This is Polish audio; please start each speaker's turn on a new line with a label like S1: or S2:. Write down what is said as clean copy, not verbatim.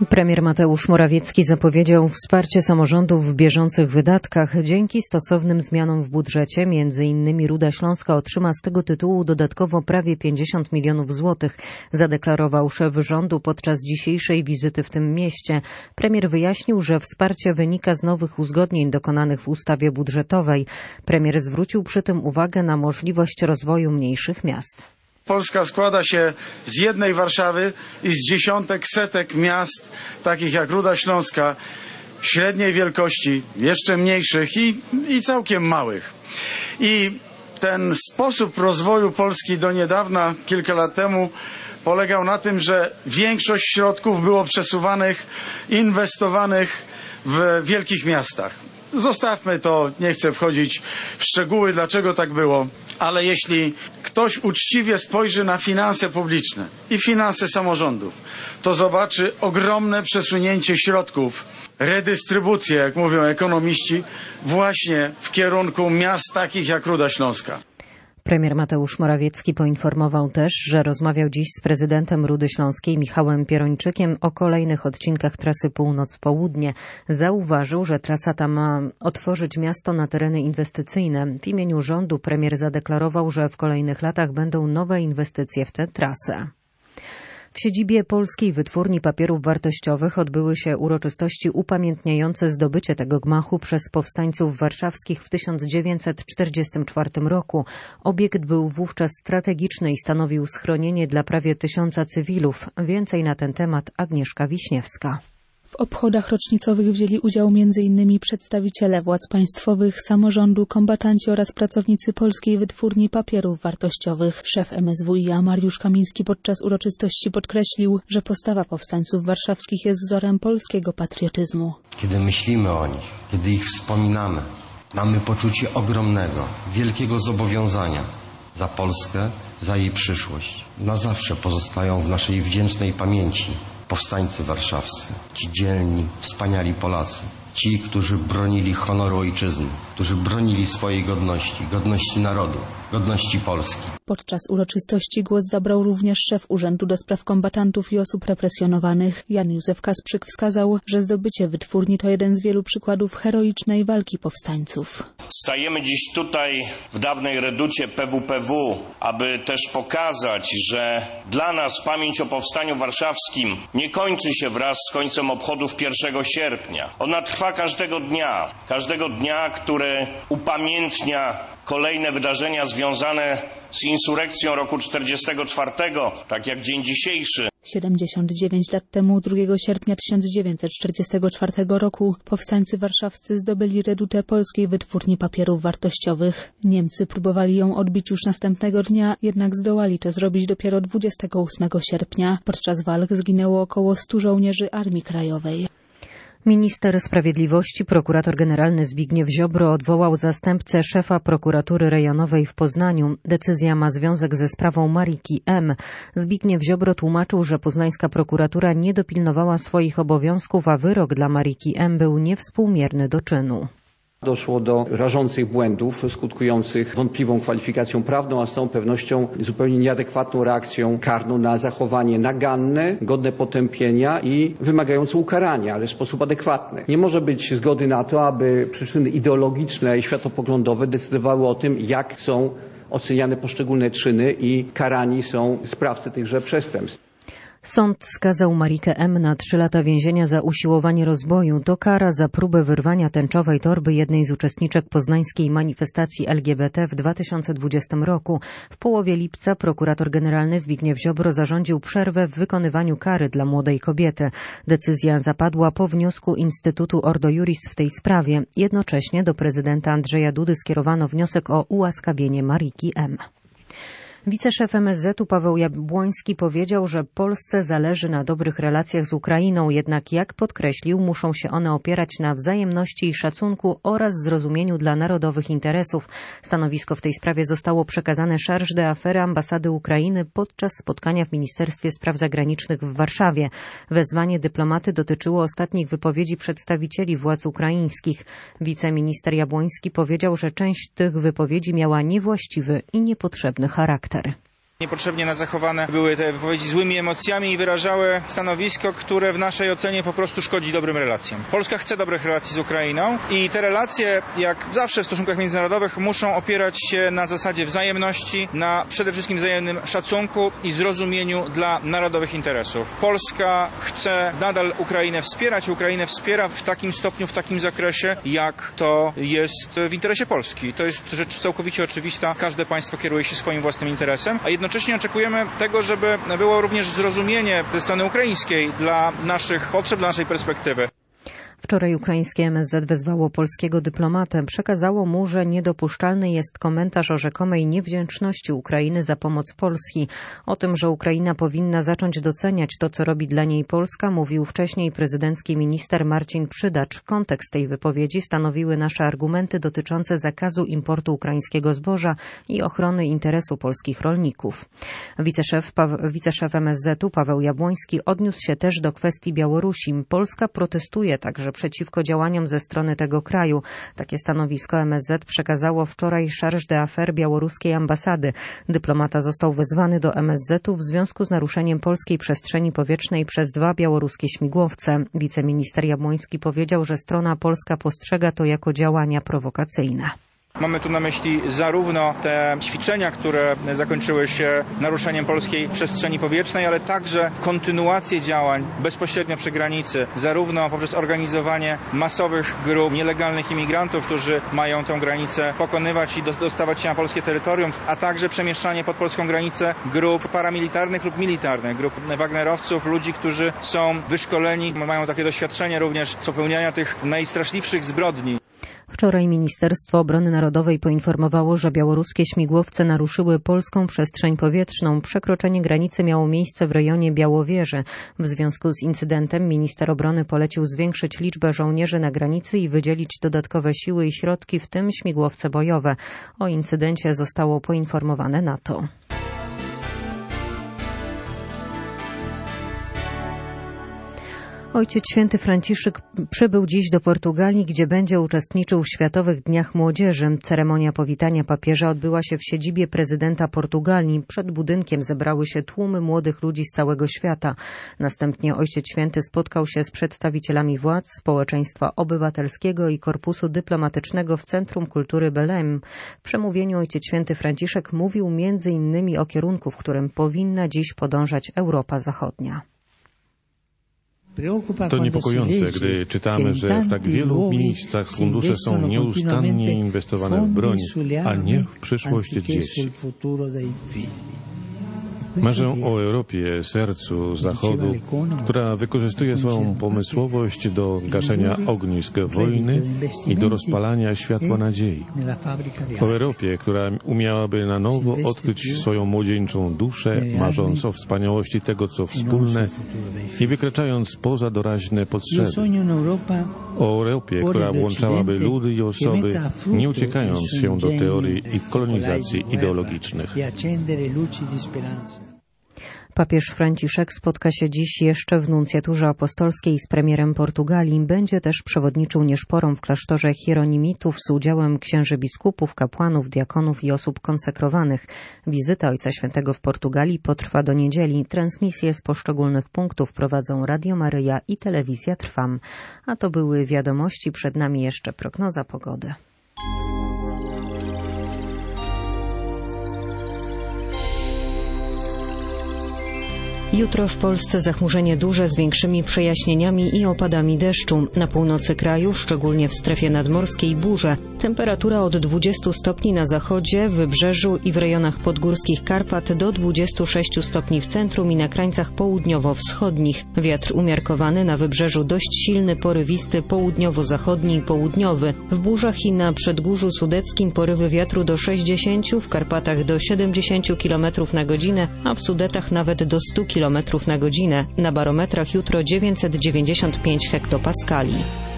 S1: Premier Mateusz Morawiecki zapowiedział wsparcie samorządów w bieżących wydatkach. Dzięki stosownym zmianom w budżecie, m.in. Ruda Śląska otrzyma z tego tytułu dodatkowo prawie 50 milionów złotych, zadeklarował szef rządu podczas dzisiejszej wizyty w tym mieście. Premier wyjaśnił, że wsparcie wynika z nowych uzgodnień dokonanych w ustawie budżetowej. Premier zwrócił przy tym uwagę na możliwość rozwoju mniejszych miast.
S2: Polska składa się z jednej Warszawy i z dziesiątek, setek miast, takich jak Ruda Śląska, średniej wielkości, jeszcze mniejszych i całkiem małych. I ten sposób rozwoju Polski do niedawna, kilka lat temu, polegał na tym, że większość środków było przesuwanych, inwestowanych w wielkich miastach. Zostawmy to, nie chcę wchodzić w szczegóły, dlaczego tak było, ale jeśli ktoś uczciwie spojrzy na finanse publiczne i finanse samorządów, to zobaczy ogromne przesunięcie środków, redystrybucję, jak mówią ekonomiści, właśnie w kierunku miast takich jak Ruda Śląska.
S1: Premier Mateusz Morawiecki poinformował też, że rozmawiał dziś z prezydentem Rudy Śląskiej Michałem Pierończykiem o kolejnych odcinkach trasy północ-południe. Zauważył, że trasa ta ma otworzyć miasto na tereny inwestycyjne. W imieniu rządu premier zadeklarował, że w kolejnych latach będą nowe inwestycje w tę trasę. W siedzibie Polskiej Wytwórni Papierów Wartościowych odbyły się uroczystości upamiętniające zdobycie tego gmachu przez powstańców warszawskich w 1944 roku. Obiekt był wówczas strategiczny i stanowił schronienie dla prawie 1000 cywilów. Więcej na ten temat Agnieszka Wiśniewska.
S3: W obchodach rocznicowych wzięli udział m.in. przedstawiciele władz państwowych, samorządu, kombatanci oraz pracownicy Polskiej Wytwórni Papierów Wartościowych. Szef MSWiA Mariusz Kamiński podczas uroczystości podkreślił, że postawa powstańców warszawskich jest wzorem polskiego patriotyzmu.
S4: Kiedy myślimy o nich, kiedy ich wspominamy, mamy poczucie ogromnego, wielkiego zobowiązania za Polskę, za jej przyszłość. Na zawsze pozostają w naszej wdzięcznej pamięci powstańcy warszawscy, ci dzielni, wspaniali Polacy, ci, którzy bronili honoru ojczyzny, którzy bronili swojej godności, godności narodu, godności Polski.
S3: Podczas uroczystości głos zabrał również szef Urzędu do Spraw Kombatantów i Osób Represjonowanych. Jan Józef Kasprzyk wskazał, że zdobycie wytwórni to jeden z wielu przykładów heroicznej walki powstańców.
S5: Stajemy dziś tutaj w dawnej reducie PWPW, aby też pokazać, że dla nas pamięć o Powstaniu Warszawskim nie kończy się wraz z końcem obchodów 1 sierpnia. Ona trwa każdego dnia, który upamiętnia kolejne wydarzenia związane z insurekcją roku 1944, tak jak dzień dzisiejszy.
S3: 79 lat temu, 2 sierpnia 1944 roku, powstańcy warszawscy zdobyli redutę Polskiej Wytwórni Papierów Wartościowych. Niemcy próbowali ją odbić już następnego dnia, jednak zdołali to zrobić dopiero 28 sierpnia. Podczas walk zginęło około 100 żołnierzy Armii Krajowej.
S1: Minister Sprawiedliwości, prokurator generalny Zbigniew Ziobro odwołał zastępcę szefa prokuratury rejonowej w Poznaniu. Decyzja ma związek ze sprawą Mariki M. Zbigniew Ziobro tłumaczył, że poznańska prokuratura nie dopilnowała swoich obowiązków, a wyrok dla Mariki M. był niewspółmierny do czynu.
S6: Doszło do rażących błędów skutkujących wątpliwą kwalifikacją prawną, a z całą pewnością zupełnie nieadekwatną reakcją karną na zachowanie naganne, godne potępienia i wymagające ukarania, ale w sposób adekwatny. Nie może być zgody na to, aby przyczyny ideologiczne i światopoglądowe decydowały o tym, jak są oceniane poszczególne czyny i karani są sprawcy tychże przestępstw.
S1: Sąd skazał Marikę M. na 3 lata więzienia za usiłowanie rozboju. To kara za próbę wyrwania tęczowej torby jednej z uczestniczek poznańskiej manifestacji LGBT w 2020 roku. W połowie lipca prokurator generalny Zbigniew Ziobro zarządził przerwę w wykonywaniu kary dla młodej kobiety. Decyzja zapadła po wniosku Instytutu Ordo Iuris w tej sprawie. Jednocześnie do prezydenta Andrzeja Dudy skierowano wniosek o ułaskawienie Mariki M. Wiceszef MSZ-u Paweł Jabłoński powiedział, że Polsce zależy na dobrych relacjach z Ukrainą, jednak jak podkreślił, muszą się one opierać na wzajemności i szacunku oraz zrozumieniu dla narodowych interesów. Stanowisko w tej sprawie zostało przekazane charge d'affaires ambasady Ukrainy podczas spotkania w Ministerstwie Spraw Zagranicznych w Warszawie. Wezwanie dyplomaty dotyczyło ostatnich wypowiedzi przedstawicieli władz ukraińskich. Wiceminister Jabłoński powiedział, że część tych wypowiedzi miała niewłaściwy i niepotrzebny charakter.
S7: Niepotrzebnie nacechowane były te wypowiedzi złymi emocjami i wyrażały stanowisko, które w naszej ocenie po prostu szkodzi dobrym relacjom. Polska chce dobrych relacji z Ukrainą i te relacje, jak zawsze w stosunkach międzynarodowych, muszą opierać się na zasadzie wzajemności, na przede wszystkim wzajemnym szacunku i zrozumieniu dla narodowych interesów. Polska chce nadal Ukrainę wspierać. Ukrainę wspiera w takim stopniu, w takim zakresie, jak to jest w interesie Polski. To jest rzecz całkowicie oczywista. Każde państwo kieruje się swoim własnym interesem, a jednocześnie oczekujemy tego, żeby było również zrozumienie ze strony ukraińskiej dla naszych potrzeb, dla naszej perspektywy.
S1: Wczoraj ukraińskie MSZ wezwało polskiego dyplomatę. Przekazało mu, że niedopuszczalny jest komentarz o rzekomej niewdzięczności Ukrainy za pomoc Polski. O tym, że Ukraina powinna zacząć doceniać to, co robi dla niej Polska, mówił wcześniej prezydencki minister Marcin Przydacz. Kontekst tej wypowiedzi stanowiły nasze argumenty dotyczące zakazu importu ukraińskiego zboża i ochrony interesu polskich rolników. Wiceszef MSZ-u Paweł Jabłoński odniósł się też do kwestii Białorusi. Polska protestuje także przeciwko działaniom ze strony tego kraju. Takie stanowisko MSZ przekazało wczoraj chargé d'affaires białoruskiej ambasady. Dyplomata został wezwany do MSZ-u w związku z naruszeniem polskiej przestrzeni powietrznej przez 2 białoruskie śmigłowce. Wiceminister Jabłoński powiedział, że strona polska postrzega to jako działania prowokacyjne.
S7: Mamy tu na myśli zarówno te ćwiczenia, które zakończyły się naruszeniem polskiej przestrzeni powietrznej, ale także kontynuację działań bezpośrednio przy granicy, zarówno poprzez organizowanie masowych grup nielegalnych imigrantów, którzy mają tę granicę pokonywać i dostawać się na polskie terytorium, a także przemieszczanie pod polską granicę grup paramilitarnych lub militarnych, grup wagnerowców, ludzi, którzy są wyszkoleni, mają takie doświadczenie również z popełniania tych najstraszliwszych zbrodni.
S1: Wczoraj Ministerstwo Obrony Narodowej poinformowało, że białoruskie śmigłowce naruszyły polską przestrzeń powietrzną. Przekroczenie granicy miało miejsce w rejonie Białowieży. W związku z incydentem minister obrony polecił zwiększyć liczbę żołnierzy na granicy i wydzielić dodatkowe siły i środki, w tym śmigłowce bojowe. O incydencie zostało poinformowane NATO. Ojciec Święty Franciszek przybył dziś do Portugalii, gdzie będzie uczestniczył w Światowych Dniach Młodzieży. Ceremonia powitania papieża odbyła się w siedzibie prezydenta Portugalii. Przed budynkiem zebrały się tłumy młodych ludzi z całego świata. Następnie Ojciec Święty spotkał się z przedstawicielami władz, społeczeństwa obywatelskiego i korpusu dyplomatycznego w Centrum Kultury Belém. W przemówieniu Ojciec Święty Franciszek mówił m.in. o kierunku, w którym powinna dziś podążać Europa Zachodnia.
S8: To niepokojące, gdy czytamy, że w tak wielu miejscach fundusze są nieustannie inwestowane w broń, a nie w przyszłość dzieci. Marzę o Europie, sercu Zachodu, która wykorzystuje swoją pomysłowość do gaszenia ognisk wojny i do rozpalania światła nadziei. O Europie, która umiałaby na nowo odkryć swoją młodzieńczą duszę, marząc o wspaniałości tego, co wspólne i wykraczając poza doraźne potrzeby. O Europie, która włączałaby ludy i osoby, nie uciekając się do teorii i kolonizacji ideologicznych.
S1: Papież Franciszek spotka się dziś jeszcze w nuncjaturze apostolskiej z premierem Portugalii. Będzie też przewodniczył nieszporą w klasztorze hieronimitów z udziałem księży biskupów, kapłanów, diakonów i osób konsekrowanych. Wizyta Ojca Świętego w Portugalii potrwa do niedzieli. Transmisje z poszczególnych punktów prowadzą Radio Maryja i Telewizja Trwam. A to były wiadomości, przed nami jeszcze prognoza pogody. Jutro w Polsce zachmurzenie duże z większymi przejaśnieniami i opadami deszczu. Na północy kraju, szczególnie w strefie nadmorskiej, burze. Temperatura od 20 stopni na zachodzie, wybrzeżu i w rejonach podgórskich Karpat do 26 stopni w centrum i na krańcach południowo-wschodnich. Wiatr umiarkowany, na wybrzeżu dość silny, porywisty, południowo-zachodni i południowy. W burzach i na Przedgórzu Sudeckim porywy wiatru do 60, w Karpatach do 70 km na godzinę, a w Sudetach nawet do 100 km na godzinę. Na barometrach jutro 995 hektopaskali.